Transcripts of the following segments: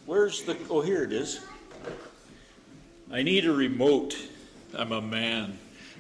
Where's the... Oh, here it is. I need a remote. I'm a man.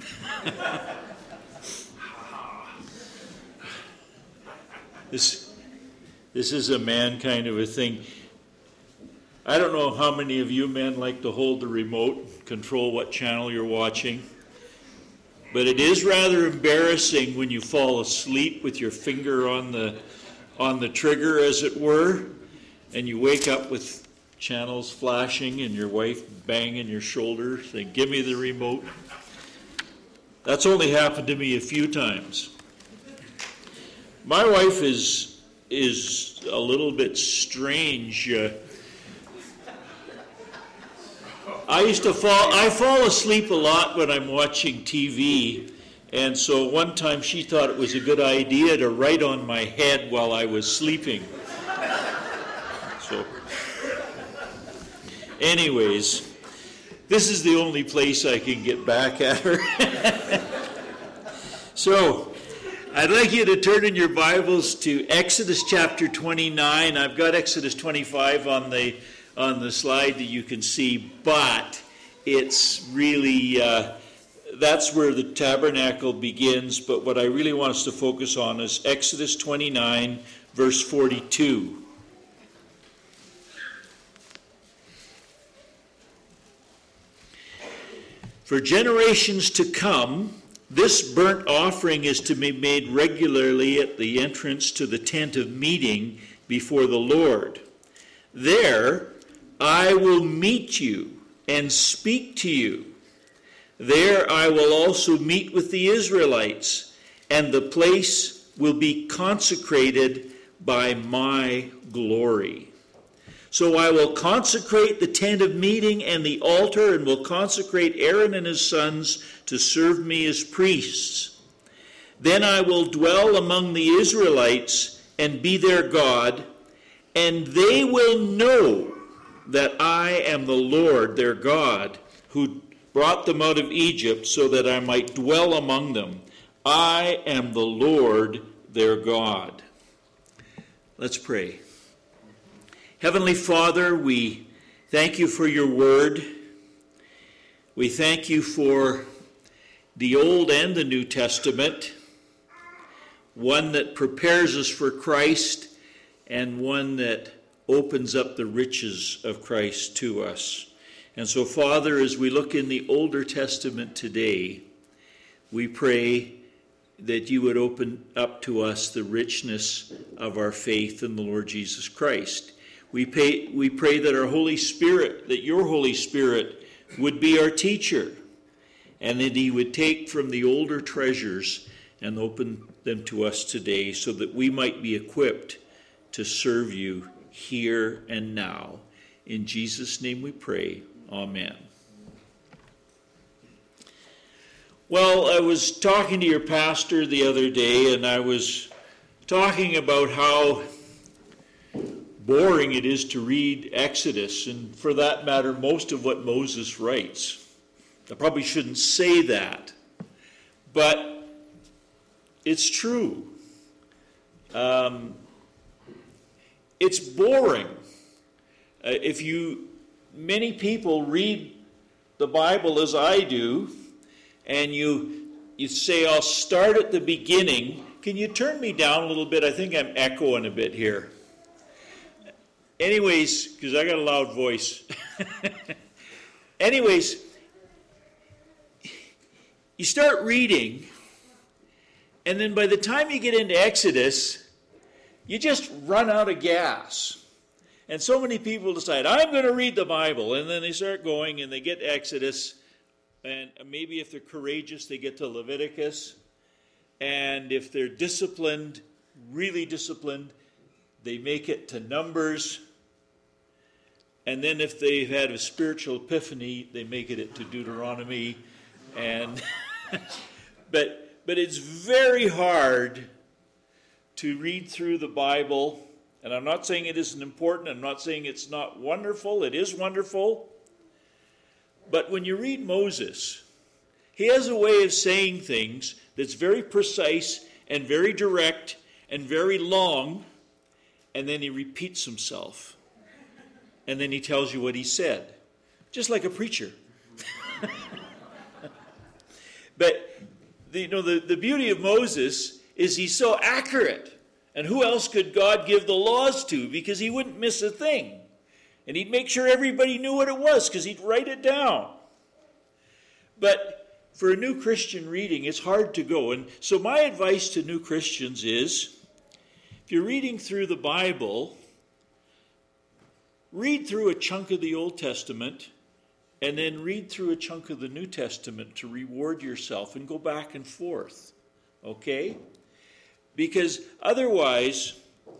This is a man kind of a thing. I don't know how many of you men like to hold the remote, control what channel you're watching. But it is rather embarrassing when you fall asleep with your finger on the trigger, as it were, and you wake up with channels flashing and your wife banging your shoulder saying, "Give me the remote." That's only happened to me a few times. My wife is a little bit strange. I fall asleep a lot when I'm watching TV, and so one time she thought it was a good idea to write on my head while I was sleeping. So, anyways, this is the only place I can get back at her. So, I'd like you to turn in your Bibles to Exodus chapter 29. I've got Exodus 25 on the slide that you can see, but it's really, that's where the tabernacle begins, but what I really want us to focus on is Exodus 29, verse 42. For generations to come, this burnt offering is to be made regularly at the entrance to the tent of meeting before the Lord. There I will meet you and speak to you. There I will also meet with the Israelites, and the place will be consecrated by my glory. So I will consecrate the tent of meeting and the altar, and will consecrate Aaron and his sons to serve me as priests. Then I will dwell among the Israelites and be their God, and they will know that I am the Lord their God, who brought them out of Egypt so that I might dwell among them. I am the Lord their God. Let's pray. Heavenly Father, we thank you for your word. We thank you for the Old and the New Testament, one that prepares us for Christ and one that opens up the riches of Christ to us. And so, Father, as we look in the Older Testament today, we pray that you would open up to us the richness of our faith in the Lord Jesus Christ. We pray that our Holy Spirit, that your Holy Spirit would be our teacher, and that he would take from the older treasures and open them to us today so that we might be equipped to serve you here and now. In Jesus' name we pray. Amen. Well, I was talking to your pastor the other day, and I was talking about how boring it is to read Exodus, and for that matter, most of what Moses writes. I probably shouldn't say that, but it's true. It's boring. Many people read the Bible as I do, and you say, I'll start at the beginning. Can you turn me down a little bit? I think I'm echoing a bit here. Anyways, because I got a loud voice. Anyways, you start reading, and then by the time you get into Exodus, you just run out of gas. And so many people decide, I'm going to read the Bible, and then they start going, and they get Exodus, and maybe if they're courageous, they get to Leviticus, and if they're disciplined, really disciplined, they make it to Numbers. And then if they've had a spiritual epiphany, they make it to Deuteronomy. And but it's very hard to read through the Bible. And I'm not saying it isn't important. I'm not saying it's not wonderful. It is wonderful. But when you read Moses, he has a way of saying things that's very precise and very direct and very long, and then he repeats himself. and then he tells you what he said. Just like a preacher. But the beauty of Moses is he's so accurate. And who else could God give the laws to? Because he wouldn't miss a thing. And he'd make sure everybody knew what it was, because he'd write it down. But for a new Christian reading, it's hard to go. And so my advice to new Christians is, if you're reading through the Bible, read through a chunk of the Old Testament, and then read through a chunk of the New Testament to reward yourself, and go back and forth. Okay? Because otherwise,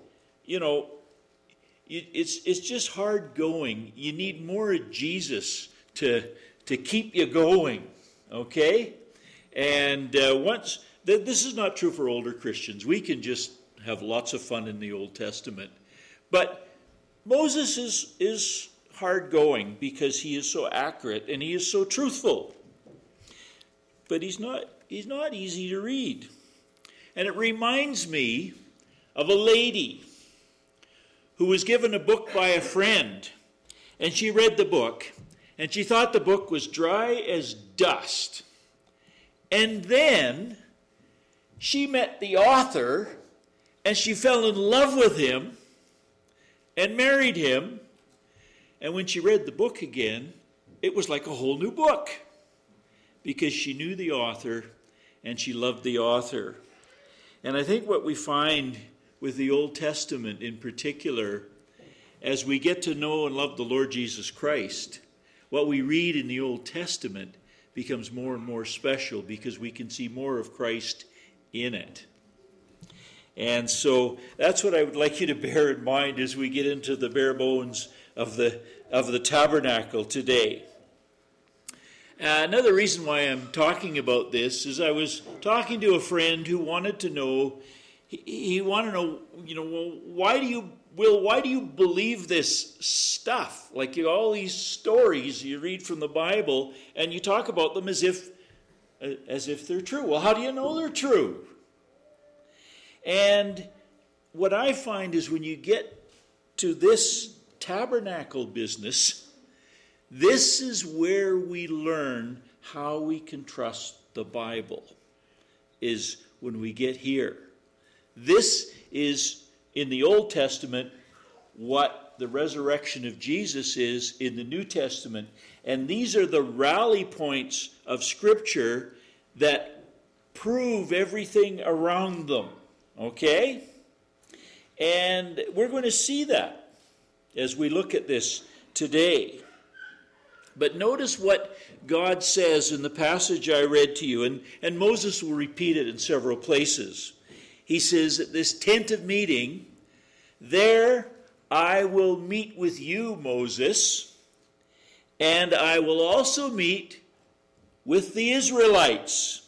it's just hard going. You need more of Jesus to keep you going. Okay? And this is not true for older Christians. We can just have lots of fun in the Old Testament. But Moses is hard going because he is so accurate and he is so truthful. But he's not easy to read. And it reminds me of a lady who was given a book by a friend, and she read the book, and she thought the book was dry as dust. And then she met the author, and she fell in love with him and married him. And when she read the book again, it was like a whole new book, because she knew the author and she loved the author. And I think what we find with the Old Testament in particular, as we get to know and love the Lord Jesus Christ, what we read in the Old Testament becomes more and more special, because we can see more of Christ in it. And so that's what I would like you to bear in mind as we get into the bare bones of the tabernacle today. Another reason why I'm talking about this is I was talking to a friend who wanted to know, he wanted to know, why do you believe this stuff? Like all these stories you read from the Bible, and you talk about them as if they're true. Well, how do you know they're true? And what I find is when you get to this tabernacle business, this is where we learn how we can trust the Bible, is when we get here. This is, in the Old Testament, what the resurrection of Jesus is in the New Testament. And these are the rally points of Scripture that prove everything around them. Okay? And we're going to see that as we look at this today. But notice what God says in the passage I read to you, and Moses will repeat it in several places. He says, at this tent of meeting, there I will meet with you, Moses, and I will also meet with the Israelites.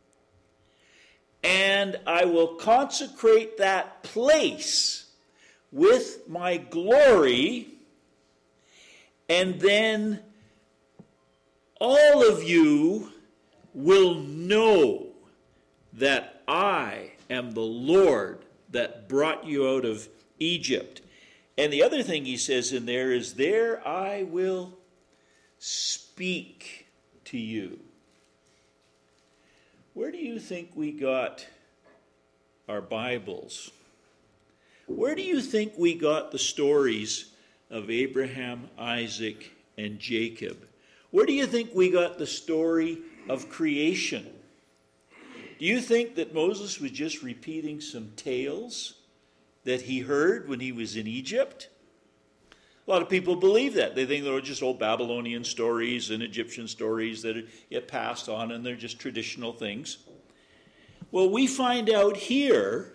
And I will consecrate that place with my glory, and then all of you will know that I am the Lord that brought you out of Egypt. And the other thing he says in there is, there I will speak to you. Where do you think we got our Bibles? Where do you think we got the stories of Abraham, Isaac, and Jacob? Where do you think we got the story of creation? Do you think that Moses was just repeating some tales that he heard when he was in Egypt? A lot of people believe that. They think they're just old Babylonian stories and Egyptian stories that get passed on, and they're just traditional things. Well, we find out here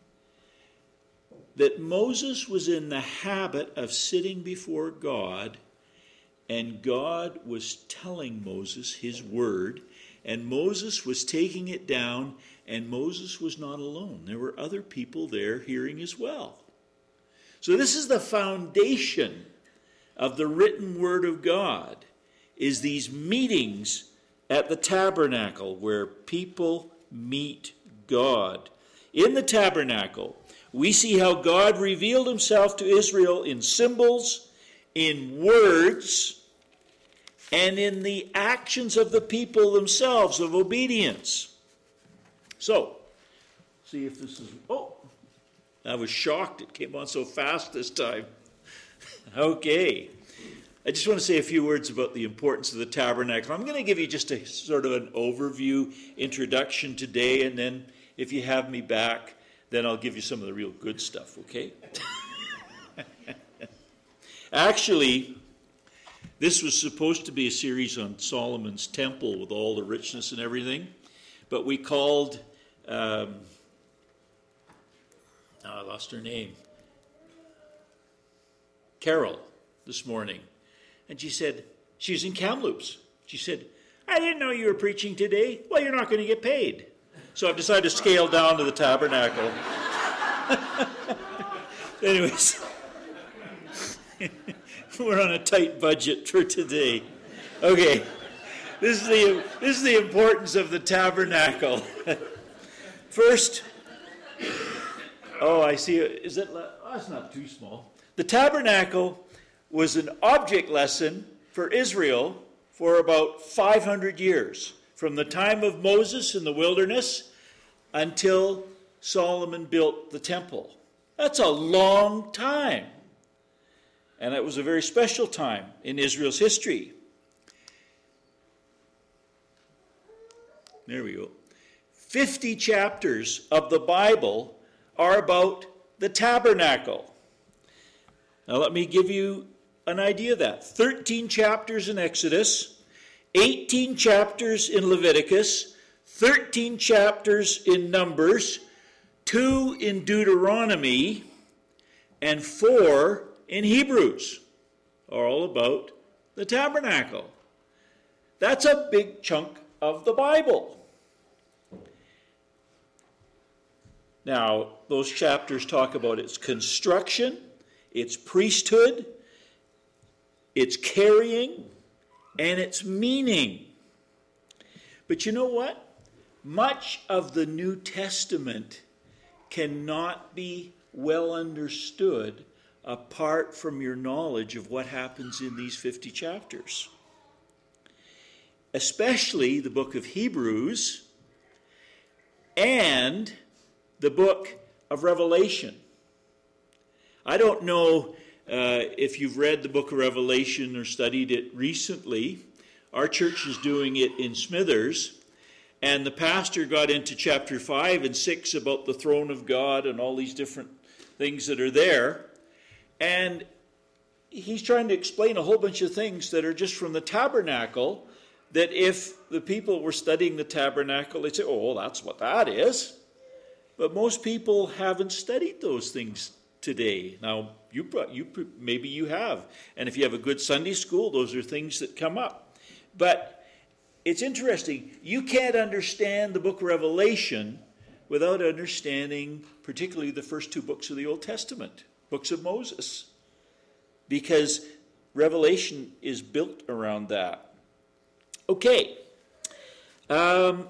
that Moses was in the habit of sitting before God, and God was telling Moses his word, and Moses was taking it down, and Moses was not alone. There were other people there hearing as well. So this is the foundation of the written word of God, is these meetings at the tabernacle where people meet God. In the tabernacle, we see how God revealed himself to Israel in symbols in words, and in the actions of the people themselves of obedience. So, see if this is... Oh, I was shocked it came on so fast this time. Okay. I just want to say a few words about the importance of the tabernacle. I'm going to give you just a sort of an overview introduction today, and then if you have me back, then I'll give you some of the real good stuff, okay? Actually, this was supposed to be a series on Solomon's temple with all the richness and everything, but we called, I lost her name, Carol, this morning. And she said, she was in Kamloops. She said, I didn't know you were preaching today. Well, you're not going to get paid. So I've decided to scale down to the tabernacle. Anyways, we're on a tight budget for today. Okay, this is the importance of the tabernacle. First, I see. Is it? Oh, it's not too small. The tabernacle was an object lesson for Israel for about 500 years, from the time of Moses in the wilderness until Solomon built the temple. That's a long time. And it was a very special time in Israel's history. There we go. 50 chapters of the Bible are about the tabernacle. Now let me give you an idea of that. 13 chapters in Exodus, 18 chapters in Leviticus, 13 chapters in Numbers, 2 in Deuteronomy, and 4 in Hebrews, are all about the tabernacle. That's a big chunk of the Bible. Now, those chapters talk about its construction, its priesthood, its carrying, and its meaning. But you know what? Much of the New Testament cannot be well understood apart from your knowledge of what happens in these 50 chapters. Especially the book of Hebrews and the book of Revelation. I don't know if you've read the book of Revelation or studied it recently. Our church is doing it in Smithers, and the pastor got into chapter 5 and 6 about the throne of God and all these different things that are there. And he's trying to explain a whole bunch of things that are just from the tabernacle, that if the people were studying the tabernacle, they'd say, oh, that's what that is. But most people haven't studied those things today. Now, maybe you have. And if you have a good Sunday school, those are things that come up. But it's interesting. You can't understand the book of Revelation without understanding particularly the first 2 books of the Old Testament, books of Moses, because Revelation is built around that. Okay. The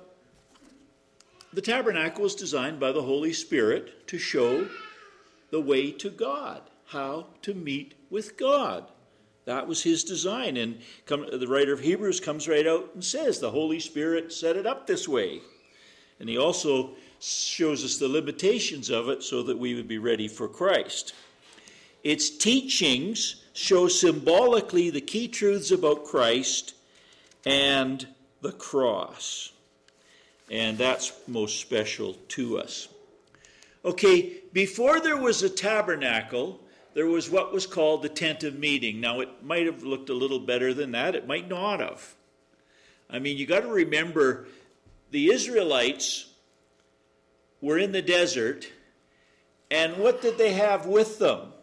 tabernacle was designed by the Holy Spirit to show the way to God, how to meet with God. That was his design. And the writer of Hebrews comes right out and says the Holy Spirit set it up this way. And he also shows us the limitations of it so that we would be ready for Christ. Its teachings show symbolically the key truths about Christ and the cross. And that's most special to us. Okay, before there was a tabernacle, there was what was called the tent of meeting. Now, it might have looked a little better than that. It might not have. I mean, you got to remember, the Israelites were in the desert, and what did they have with them?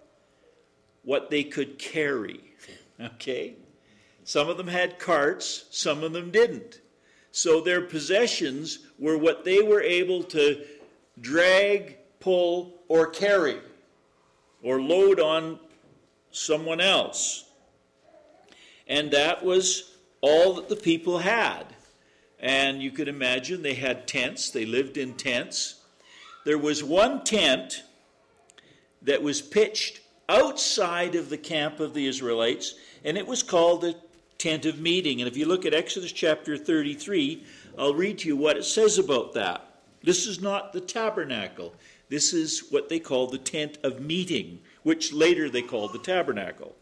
What they could carry, okay? Some of them had carts, some of them didn't. So their possessions were what they were able to drag, pull, or carry, or load on someone else. And that was all that the people had. And you could imagine they had tents. They lived in tents. There was one tent that was pitched outside of the camp of the Israelites, and it was called the tent of meeting. And if you look at Exodus chapter 33, I'll read to you what it says about that. This is not the tabernacle. This is what they call the tent of meeting, which later they called the tabernacle.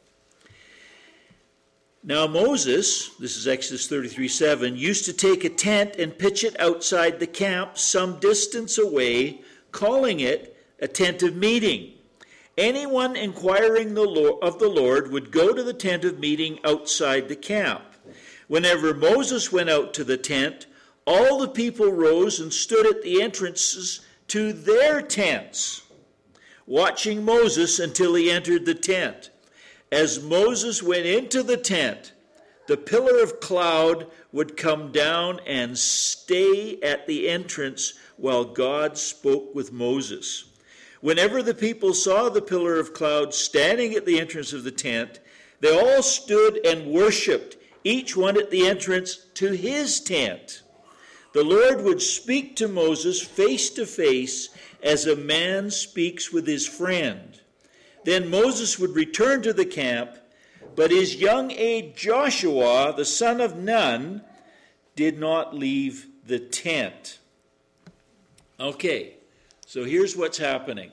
Now Moses, this is Exodus 33:7, used to take a tent and pitch it outside the camp some distance away, calling it a tent of meeting. Anyone inquiring of the Lord would go to the tent of meeting outside the camp. Whenever Moses went out to the tent, all the people rose and stood at the entrances to their tents, watching Moses until he entered the tent. As Moses went into the tent, the pillar of cloud would come down and stay at the entrance while God spoke with Moses. Whenever the people saw the pillar of cloud standing at the entrance of the tent, they all stood and worshipped, each one at the entrance to his tent. The Lord would speak to Moses face to face as a man speaks with his friend. Then Moses would return to the camp, but his young aide Joshua, the son of Nun, did not leave the tent. Okay, so here's what's happening.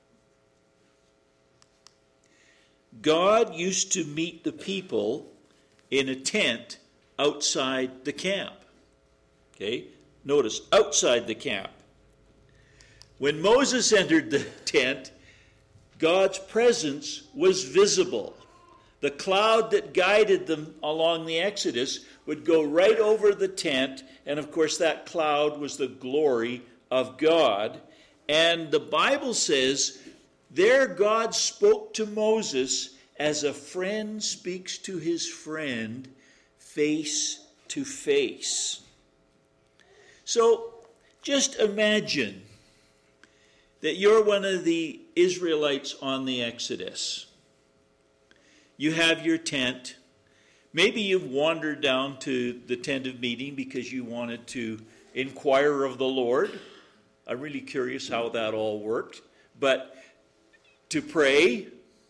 God used to meet the people in a tent outside the camp. Okay, notice, outside the camp. When Moses entered the tent, God's presence was visible. The cloud that guided them along the Exodus would go right over the tent, and of course that cloud was the glory of God. And the Bible says, there God spoke to Moses as a friend speaks to his friend face to face. So just imagine that you're one of the Israelites on the Exodus. You have your tent. Maybe you've wandered down to the tent of meeting because you wanted to inquire of the Lord. I'm really curious how that all worked. But to pray.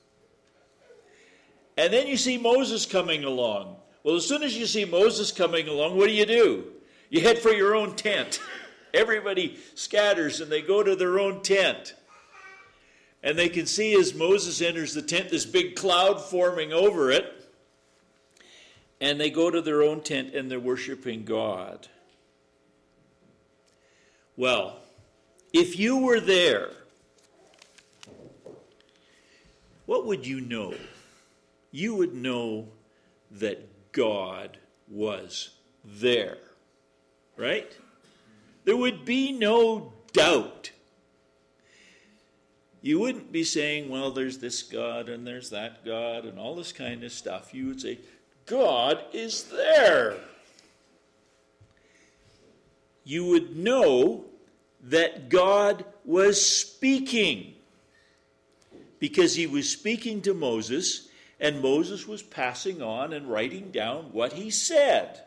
And then you see Moses coming along. Well, as soon as you see Moses coming along, what do? You head for your own tent. Everybody scatters and they go to their own tent. And they can see as Moses enters the tent, this big cloud forming over it. And they go to their own tent and they're worshiping God. Well, if you were there, what would you know? You would know that God was there, right? There would be no doubt. You wouldn't be saying, well, there's this God and there's that God and all this kind of stuff. You would say, God is there. You would know that God was speaking because he was speaking to Moses, and Moses was passing on and writing down what he said.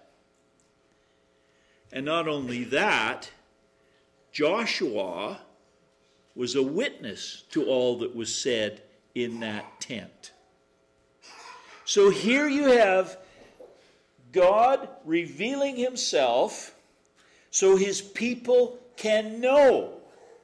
And not only that, Joshua was a witness to all that was said in that tent. So here you have God revealing himself so his people can know.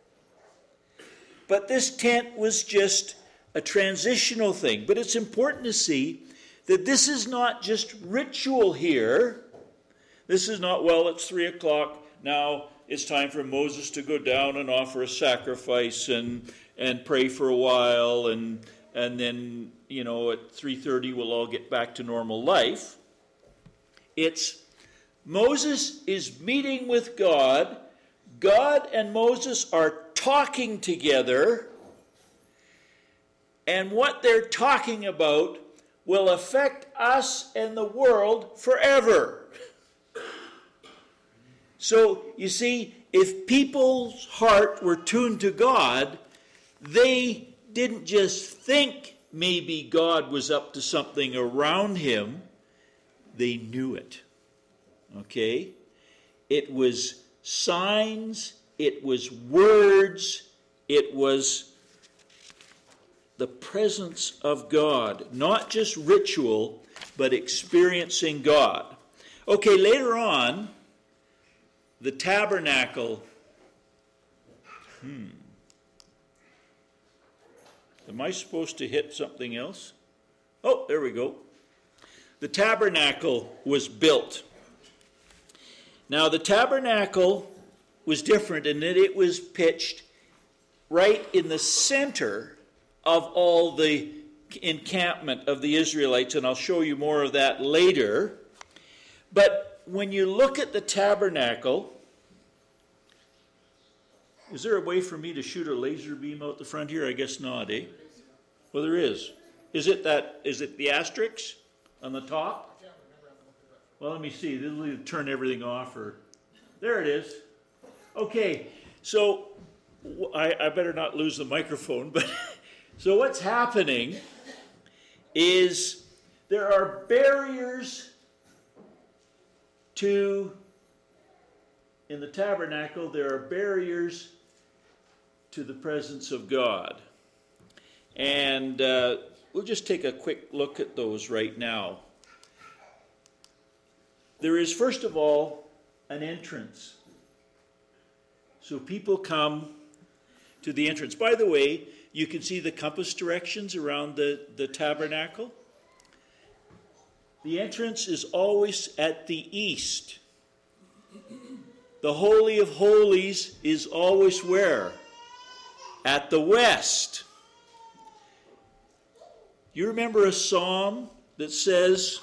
But this tent was just a transitional thing. But it's important to see that this is not just ritual here. This is not, well, it's 3 o'clock, now it's time for Moses to go down and offer a sacrifice and pray for a while, and then, at 3:30 we'll all get back to normal life. It's Moses is meeting with God. God and Moses are talking together, and what they're talking about will affect us and the world forever. So, you see, if people's heart were tuned to God, they didn't just think maybe God was up to something around him. They knew it. Okay? It was signs, it was words, it was the presence of God. Not just ritual, but experiencing God. Okay, later on, the tabernacle. Am I supposed to hit something else? Oh, there we go. The tabernacle was built. Now, the tabernacle was different in that it was pitched right in the center of all the encampment of the Israelites, and I'll show you more of that later. But when you look at the tabernacle, is there a way for me to shoot a laser beam out the front here? I guess not, eh? Well, there is. Is it the asterisk on the top? Well, let me see. This will turn everything off. There it is. Okay, so I better not lose the microphone. But so what's happening is there are barriers in the tabernacle, there are barriers to the presence of God. And we'll just take a quick look at those right now. There is, first of all, an entrance. So people come to the entrance. By the way, you can see the compass directions around the tabernacle. The entrance is always at the east. The Holy of Holies is always where? At the west. You remember a psalm that says,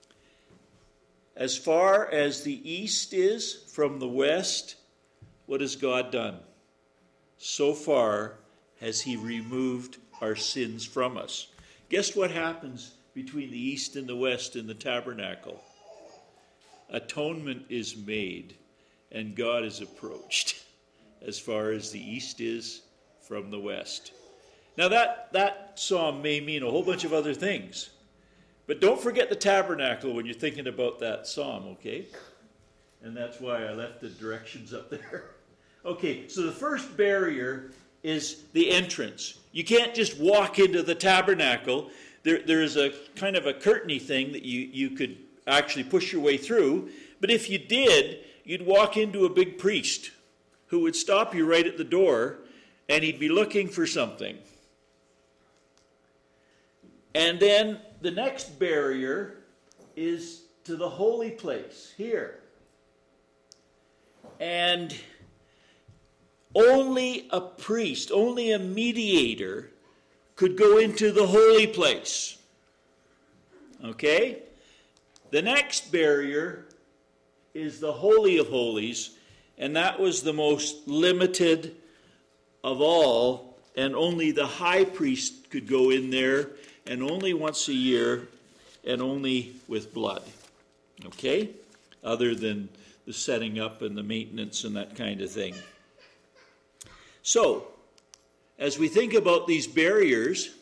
as far as the east is from the west, what has God done? So far has he removed our sins from us. Guess what happens between the east and the west in the tabernacle? Atonement is made, and God is approached as far as the east is from the west. Now that psalm may mean a whole bunch of other things, but don't forget the tabernacle when you're thinking about that psalm, okay? And that's why I left the directions up there. Okay, so the first barrier is the entrance. You can't just walk into the tabernacle. There's a kind of a curtainy thing that you could actually push your way through. But if you did, you'd walk into a big priest who would stop you right at the door, and he'd be looking for something. And then the next barrier is to the holy place, here. And only a priest, only a mediator could go into the holy place. Okay? The next barrier is the Holy of Holies, and that was the most limited of all, and only the high priest could go in there, and only once a year, and only with blood. Okay? Other than the setting up and the maintenance and that kind of thing. So, as we think about these barriers,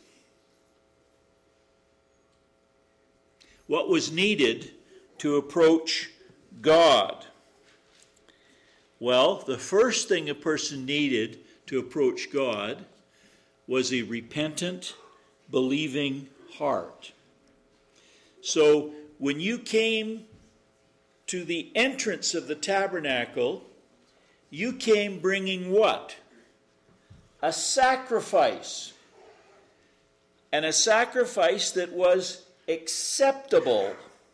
what was needed to approach God? Well, the first thing a person needed to approach God was a repentant, believing heart. So, when you came to the entrance of the tabernacle, you came bringing what? A sacrifice. And a sacrifice that was acceptable.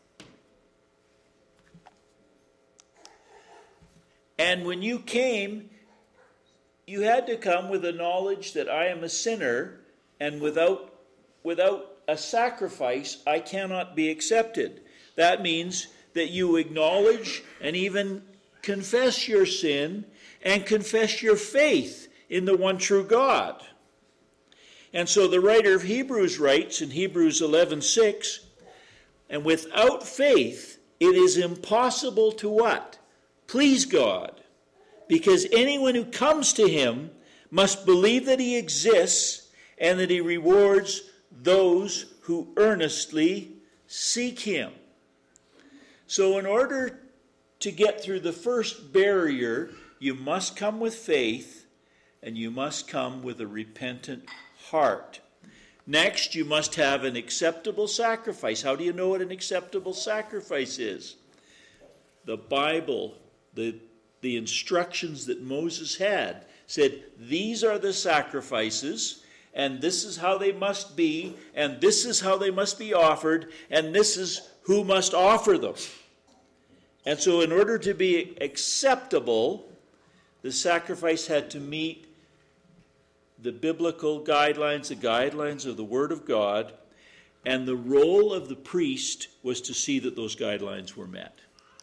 And when you came, you had to come with the knowledge that I am a sinner, and without a sacrifice, I cannot be accepted. That means that you acknowledge and even confess your sin and confess your faith in the one true God. And so the writer of Hebrews writes in Hebrews 11:6, and without faith it is impossible to what? Please God. Because anyone who comes to him must believe that he exists and that he rewards those who earnestly seek him. So in order to get through the first barrier, you must come with faith, and you must come with a repentant heart. Next, you must have an acceptable sacrifice. How do you know what an acceptable sacrifice is? The Bible, the instructions that Moses had said, these are the sacrifices, and this is how they must be, and this is how they must be offered, and this is who must offer them. And so in order to be acceptable, the sacrifice had to meet the biblical guidelines, the guidelines of the Word of God, and the role of the priest was to see that those guidelines were met.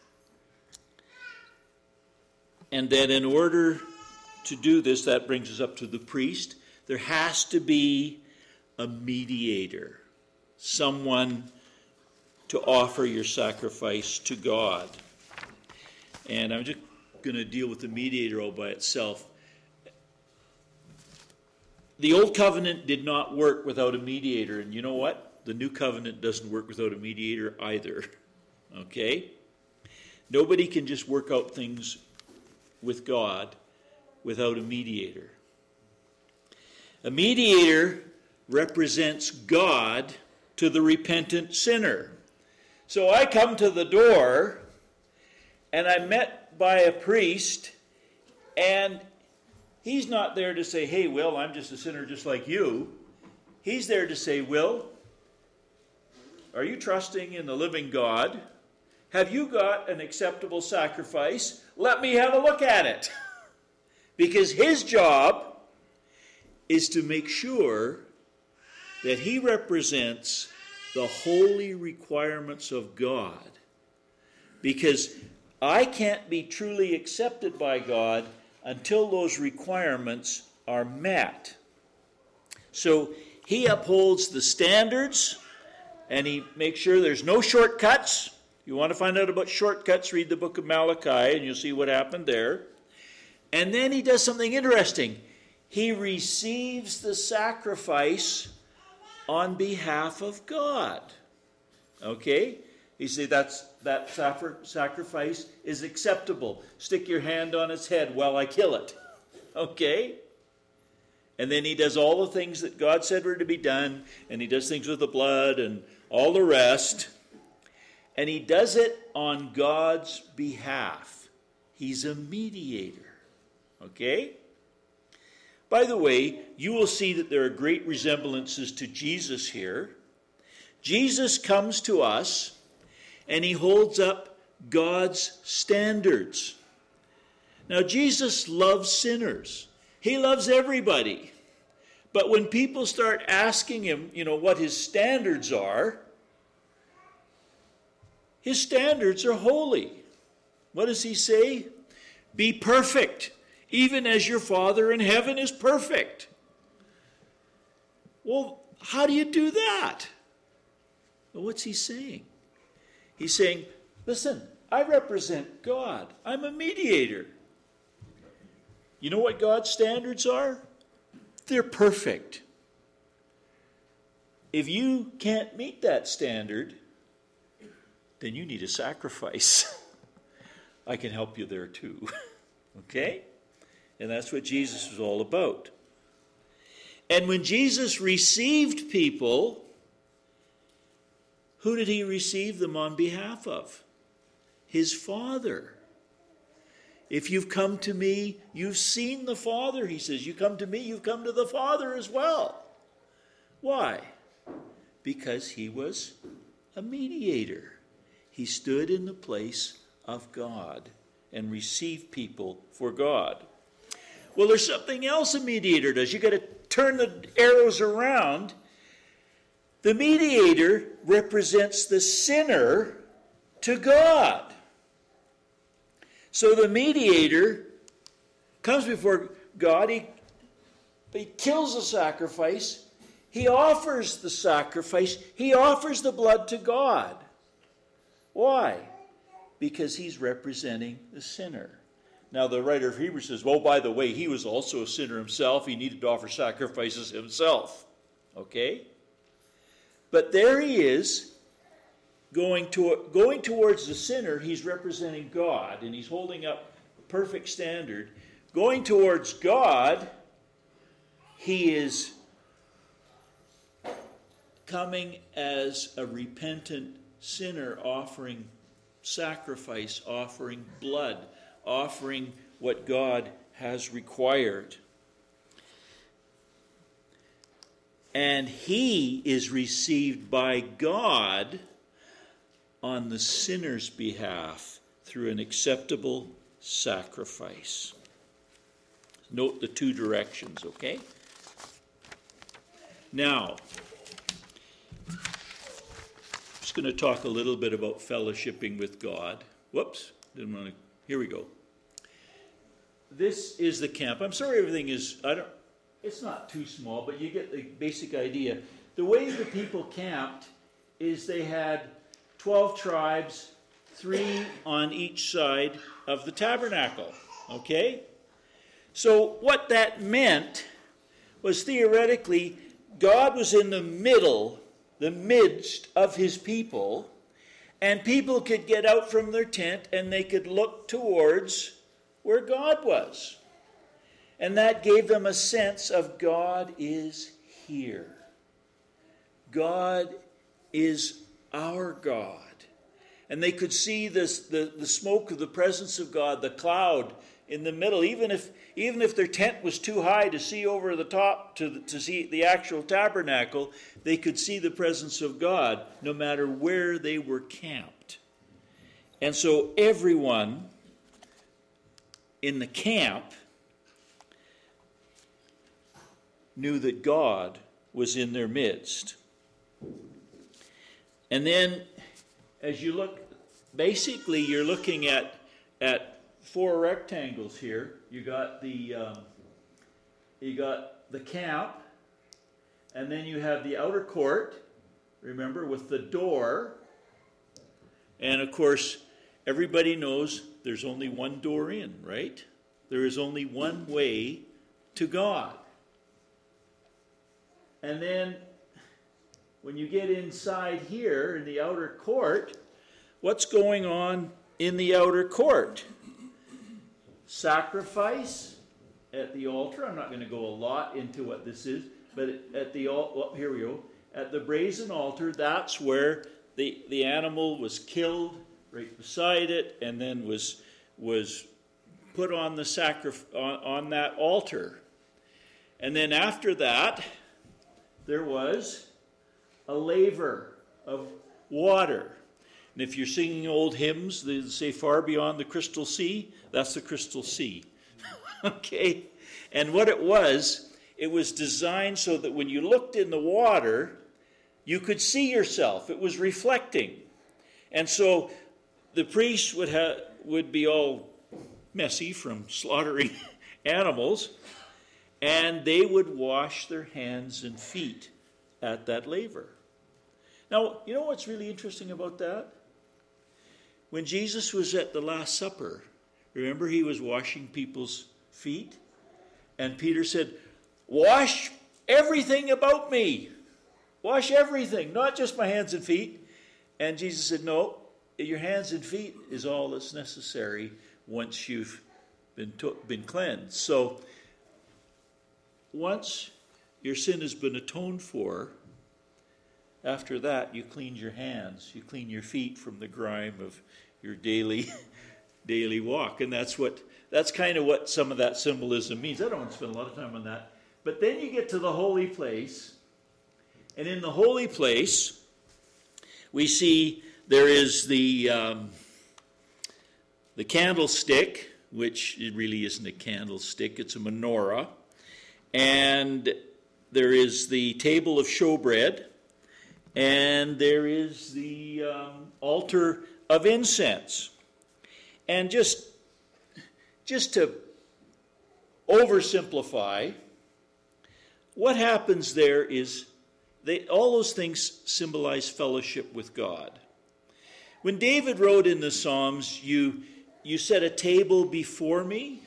And then in order to do this, that brings us up to the priest. There has to be a mediator, someone to offer your sacrifice to God. And I'm just going to deal with the mediator all by itself. The old covenant did not work without a mediator, and you know what? The new covenant doesn't work without a mediator either. Okay? Nobody can just work out things with God without a mediator. A mediator represents God to the repentant sinner. So I come to the door and I'm met by a priest, and he's not there to say, hey, Will, I'm just a sinner just like you. He's there to say, Will, are you trusting in the living God? Have you got an acceptable sacrifice? Let me have a look at it. Because his job is to make sure that he represents the holy requirements of God. Because I can't be truly accepted by God until those requirements are met. So he upholds the standards, and he makes sure there's no shortcuts. You want to find out about shortcuts, read the book of Malachi, and you'll see what happened there. And then he does something interesting. He receives the sacrifice on behalf of God. Okay? You see, that sacrifice is acceptable. Stick your hand on its head while I kill it. Okay? And then he does all the things that God said were to be done, and he does things with the blood and all the rest. And he does it on God's behalf. He's a mediator. Okay? By the way, you will see that there are great resemblances to Jesus here. Jesus comes to us, and he holds up God's standards. Now, Jesus loves sinners. He loves everybody. But when people start asking him, what his standards are, his standards are holy. What does he say? Be perfect, even as your Father in heaven is perfect. Well, how do you do that? Well, what's he saying? He's saying, listen, I represent God. I'm a mediator. You know what God's standards are? They're perfect. If you can't meet that standard, then you need a sacrifice. I can help you there too. Okay? And that's what Jesus was all about. And when Jesus received people, who did he receive them on behalf of? His Father. If you've come to me, you've seen the Father, he says. You come to me, you've come to the Father as well. Why? Because he was a mediator. He stood in the place of God and received people for God. Well, there's something else a mediator does. You've got to turn the arrows around. The mediator represents the sinner to God. So the mediator comes before God. He kills the sacrifice. He offers the sacrifice. He offers the blood to God. Why? Because he's representing the sinner. Now the writer of Hebrews says, well, by the way, he was also a sinner himself. He needed to offer sacrifices himself. Okay? But there he is, going towards the sinner. He's representing God, and he's holding up a perfect standard. Going towards God, he is coming as a repentant sinner, offering sacrifice, offering blood, offering what God has required. And he is received by God on the sinner's behalf through an acceptable sacrifice. Note the two directions, okay? Now, I'm just going to talk a little bit about fellowshipping with God. Whoops, didn't want to. Here we go. This is the camp. I'm sorry everything is, it's not too small, but you get the basic idea. The way the people camped is they had 12 tribes, 3 on each side of the tabernacle, okay? So what that meant was theoretically God was in the midst of his people, and people could get out from their tent and they could look towards where God was. And that gave them a sense of God is here. God is our God. And they could see this, the smoke of the presence of God, the cloud in the middle. Even if their tent was too high to see over the top to see the actual tabernacle, they could see the presence of God no matter where they were camped. And so everyone in the camp knew that God was in their midst. And then as you look, basically you're looking at 4 rectangles here. You got the camp, and then you have the outer court, remember, with the door. And of course, everybody knows there's only one door in, right? There is only one way to God. And then when you get inside here in the outer court, what's going on in the outer court? Sacrifice at the altar. I'm not going to go a lot into what this is, but at the here we go. At the brazen altar, that's where the animal was killed, right beside it, and then was put on the on that altar. And then after that, there was a laver of water. And if you're singing old hymns, they say far beyond the crystal sea, that's the crystal sea. Okay? And what it was designed so that when you looked in the water, you could see yourself. It was reflecting. And so the priests would be all messy from slaughtering animals, and they would wash their hands and feet at that laver. Now, you know what's really interesting about that? When Jesus was at the Last Supper, remember he was washing people's feet? And Peter said, wash everything about me. Wash everything, not just my hands and feet. And Jesus said, no, your hands and feet is all that's necessary once you've been cleansed. So once your sin has been atoned for, after that you clean your hands, you clean your feet from the grime of your daily walk. And that's kind of what some of that symbolism means. I don't want to spend a lot of time on that. But then you get to the holy place, and in the holy place we see there is the candlestick, which it really isn't a candlestick, it's a menorah. And there is the table of showbread, and there is the altar of incense. And just to oversimplify, what happens there is all those things symbolize fellowship with God. When David wrote in the Psalms, you set a table before me,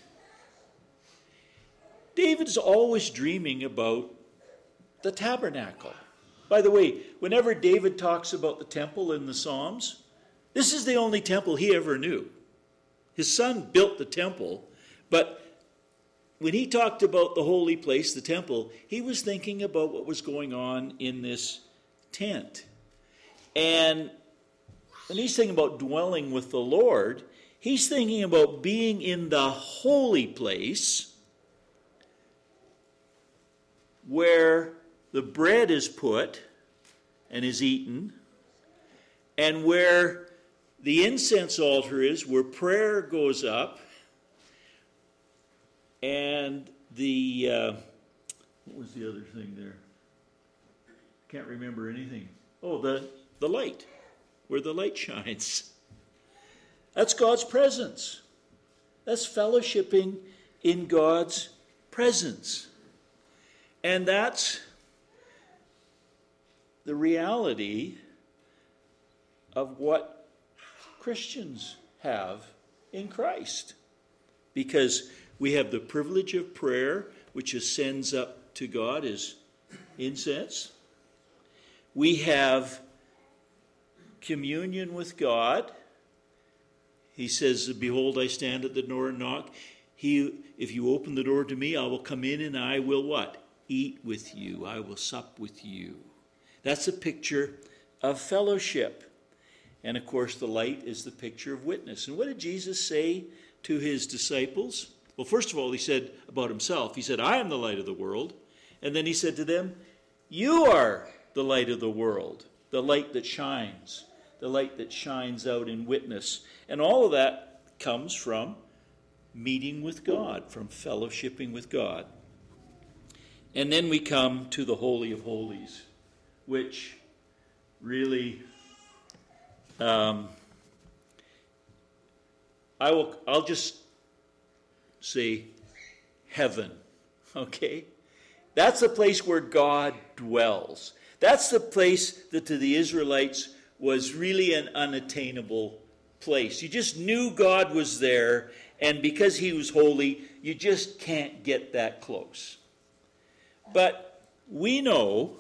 David's always dreaming about the tabernacle. By the way, whenever David talks about the temple in the Psalms, this is the only temple he ever knew. His son built the temple, but when he talked about the holy place, the temple, he was thinking about what was going on in this tent. And when he's thinking about dwelling with the Lord, he's thinking about being in the holy place where the bread is put and is eaten, and where the incense altar is, where prayer goes up, and the, what was the other thing there? Can't remember anything. Oh, the light, where the light shines. That's God's presence. That's fellowshipping in God's presence. And that's the reality of what Christians have in Christ. Because we have the privilege of prayer, which ascends up to God as incense. We have communion with God. He says, behold, I stand at the door and knock. If you open the door to me, I will come in and I will what? Eat with you. I will sup with you. That's a picture of fellowship. And of course, the light is the picture of witness. And what did Jesus say to his disciples? Well, first of all, he said about himself, he said, I am the light of the world. And then he said to them, you are the light of the world, the light that shines out in witness. And all of that comes from meeting with God, from fellowshipping with God. And then we come to the Holy of Holies, which really, I'll just say heaven, okay? That's the place where God dwells. That's the place that to the Israelites was really an unattainable place. You just knew God was there, and because he was holy, you just can't get that close. But we know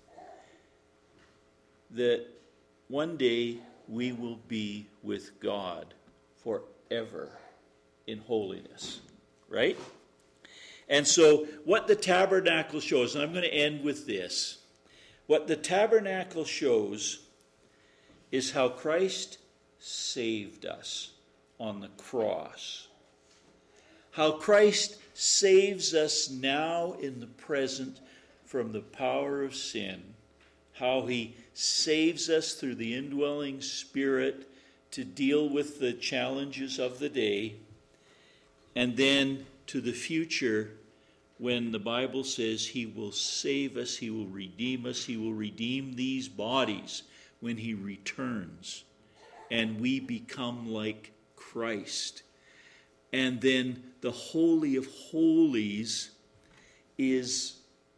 that one day we will be with God forever in holiness, right? And so what the tabernacle shows, and I'm going to end with this, what the tabernacle shows is how Christ saved us on the cross. How Christ saves us now in the present from the power of sin. How he saves us through the indwelling Spirit to deal with the challenges of the day. And then to the future, when the Bible says he will save us, he will redeem us, he will redeem these bodies when he returns, and we become like Christ. And then the Holy of Holies is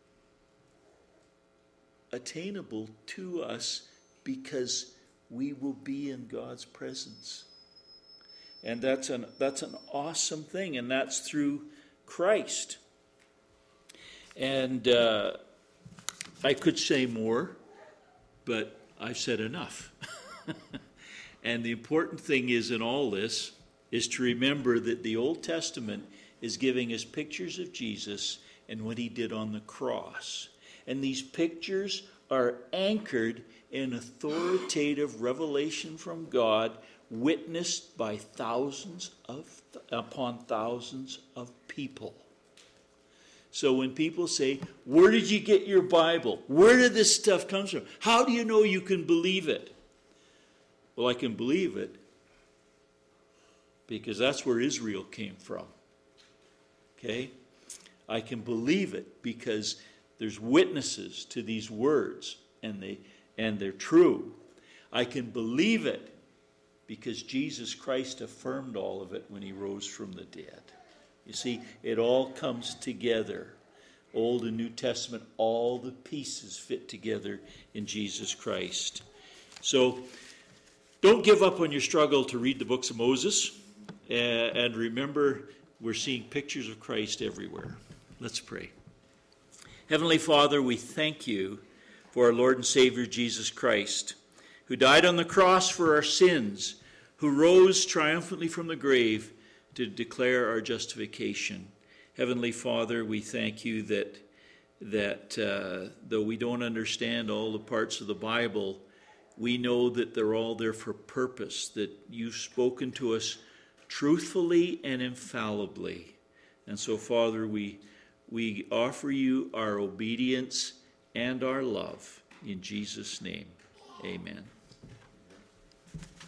attainable to us because we will be in God's presence. And that's an awesome thing, and that's through Christ. And I could say more, but I've said enough. And the important thing is in all this is to remember that the Old Testament is giving us pictures of Jesus and what he did on the cross. And these pictures are anchored in authoritative revelation from God, witnessed by thousands upon thousands of people. So when people say, where did you get your Bible? Where did this stuff come from? How do you know you can believe it? Well, I can believe it because that's where Israel came from. Okay? I can believe it because there's witnesses to these words and they're true. I can believe it because Jesus Christ affirmed all of it when he rose from the dead. You see, it all comes together. Old and New Testament, all the pieces fit together in Jesus Christ. So, don't give up on your struggle to read the books of Moses. And remember, we're seeing pictures of Christ everywhere. Let's pray. Heavenly Father, we thank you for our Lord and Savior Jesus Christ, who died on the cross for our sins, who rose triumphantly from the grave to declare our justification. Heavenly Father, we thank you that that though we don't understand all the parts of the Bible, we know that they're all there for purpose, that you've spoken to us truthfully and infallibly. And so, Father, we offer you our obedience and our love. In Jesus' name, amen.